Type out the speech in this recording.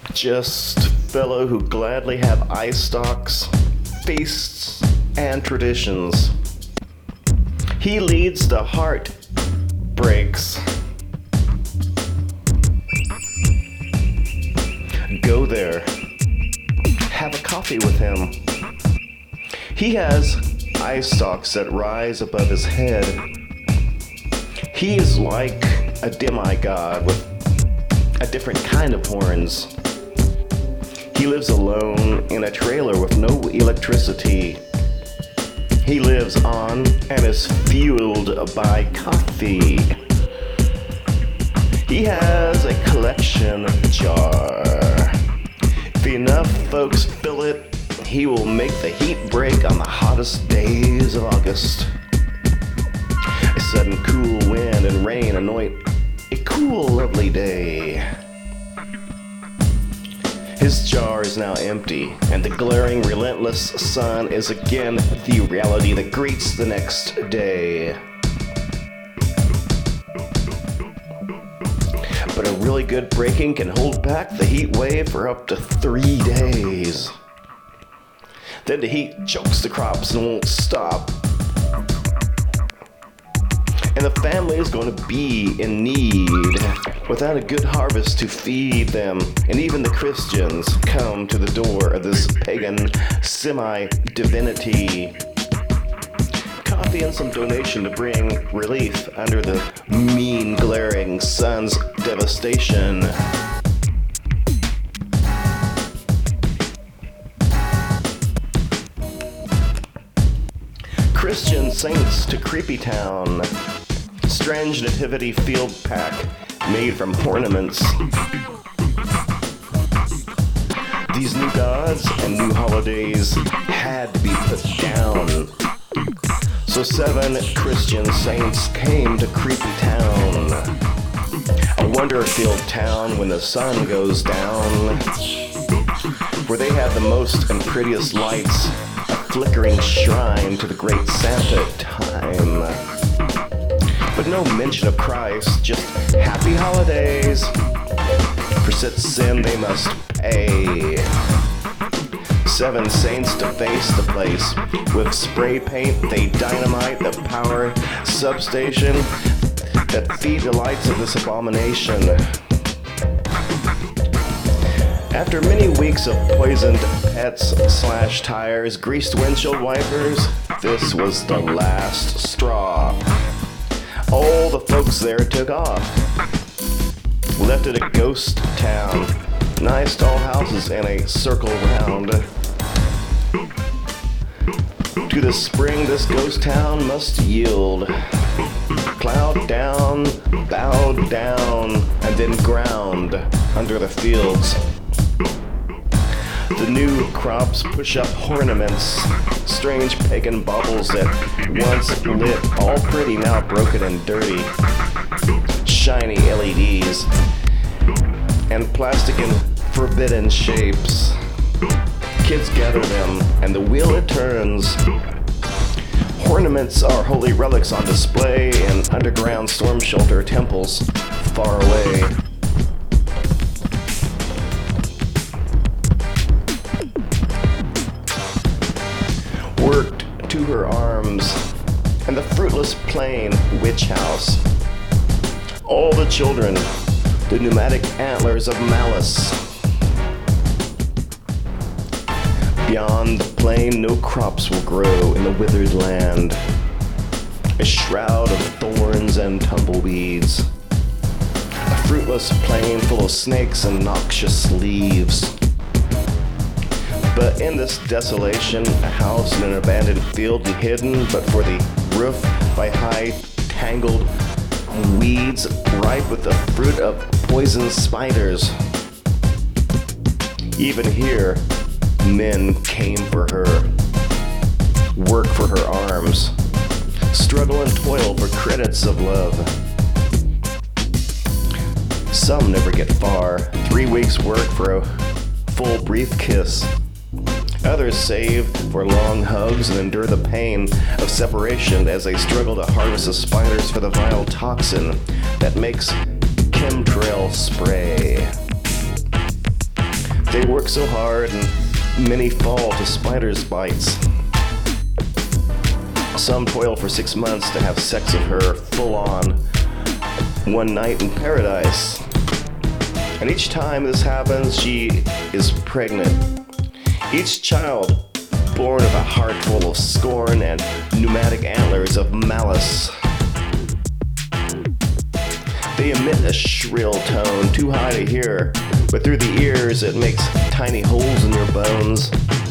Just a fellow who gladly have eye stalks, feasts, and traditions. He leads the heart breaks. Go there. Have a coffee with him. He has eye stalks that rise above his head. He is like a demigod with a different kind of horns. He lives alone in a trailer with no electricity. He lives on and is fueled by coffee. He has a collection jar. If enough folks fill it, he will make the heat break on the hottest days of August. A sudden cool wind and rain anoint a cool, lovely day. His jar is now empty, and the glaring, relentless sun is again the reality that greets the next day. But a really good breaking can hold back the heat wave for up to 3 days. Then the heat chokes the crops and won't stop. And the family is going to be in need without a good harvest to feed them. And even the Christians come to the door of this pagan semi-divinity. Coffee and some donation to bring relief under the mean, glaring sun's devastation. Christian saints to Creepy Town. Strange nativity field pack made from ornaments. These new gods and new holidays had to be put down. So 7 Christian saints came to Creepy Town. A wonder-filled town when the sun goes down. Where they have the most and prettiest lights, a flickering shrine to the great Santa time. But no mention of Christ, just happy holidays. For such sin they must pay. 7 saints to face the place. With spray paint, they dynamite the power substation that feed the lights of this abomination. After many weeks of poisoned pets / tires, greased windshield wipers, this was the last straw. All the folks there took off. Left it a ghost town. Nice tall houses in a circle round. To the spring this ghost town must yield. Plowed down, bowed down, and then ground under the fields. The new crops push up ornaments, strange pagan baubles that once lit, all pretty, now broken and dirty. Shiny LEDs, and plastic in forbidden shapes. Kids gather them, and the wheel it turns. Ornaments are holy relics on display in underground storm shelter temples far away. Worked to her arms, and the fruitless plain witch house. All the children, the pneumatic antlers of malice. Beyond the plain, no crops will grow in the withered land. A shroud of thorns and tumbleweeds. A fruitless plain full of snakes and noxious leaves. But in this desolation, a house in an abandoned field and hidden, but for the roof by high, tangled weeds, ripe with the fruit of poison spiders. Even here, men came for her, work for her arms, struggle and toil for credits of love. Some never get far, 3 weeks work for a full brief kiss. Others save for long hugs and endure the pain of separation as they struggle to harvest the spiders for the vile toxin that makes chemtrail spray. They work so hard and many fall to spiders' bites. Some toil for 6 months to have sex with her full on one night in paradise. And each time this happens, she is pregnant. Each child born of a heart full of scorn and pneumatic antlers of malice. They emit a shrill tone, too high to hear, but through the ears it makes tiny holes in your bones.